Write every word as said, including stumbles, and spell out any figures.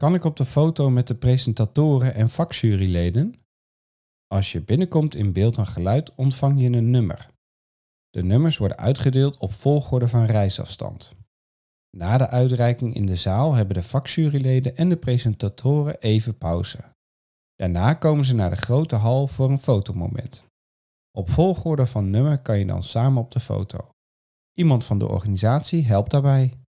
Kan ik op de foto met de presentatoren en vakjuryleden? Als je binnenkomt in beeld en geluid ontvang je een nummer. De nummers worden uitgedeeld op volgorde van reisafstand. Na de uitreiking in de zaal hebben de vakjuryleden en de presentatoren even pauze. Daarna komen ze naar de grote hal voor een fotomoment. Op volgorde van nummer kan je dan samen op de foto. Iemand van de organisatie helpt daarbij.